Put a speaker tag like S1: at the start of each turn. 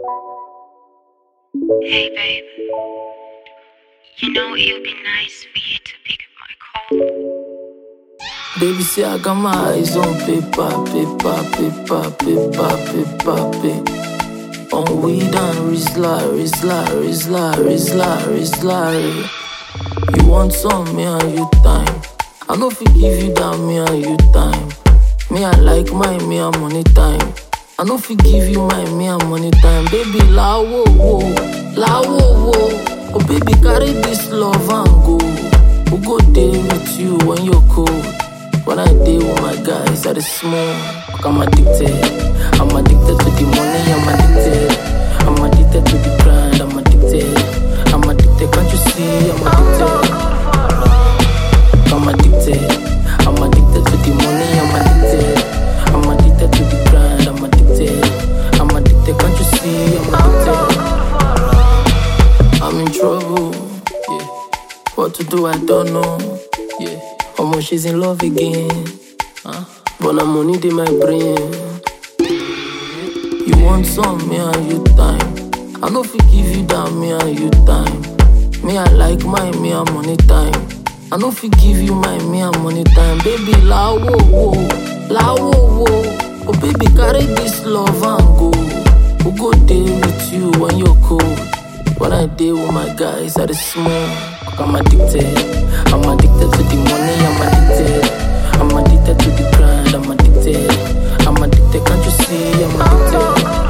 S1: Hey babe, you know it would be nice for you to pick up my call.
S2: Baby, say I got my eyes on paper. On weed and Rizla. You want some, me and you time. I no fit give you that, me and you time. Me I like mine, me and money time. I no fit give you mine, me and money time. Baby, la wo wo. Oh baby, carry this love and go. Who go day with you when you're cold? When I day with my guys at the smoke, I'm addicted. I'm addicted to the money, I'm addicted. I'm addicted to the grind, I'm addicted. I'm addicted, can't you see? I'm addicted. I'm addicted. I'm addicted to the money, I'm addicted. I'm addicted to the grind, I'm addicted. I'm addicted, can't you see? I'm addicted. I'm in trouble, yeah. What to do, I don't know, yeah. Almost she's in love again, but I'm money in my brain. You want some, me and you time. I no fit give you that, me and you time. Me I like mine, me and money time. I no fit give you mine, me and money time. Baby, la wo wo. Oh baby, carry this love and go. Who go day with you when you're cold? When I day with my guys at the smoke. I'm addicted. I'm addicted to the money, I'm addicted. I'm addicted to the grind, I'm addicted. I'm addicted, can't you see? I'm addicted.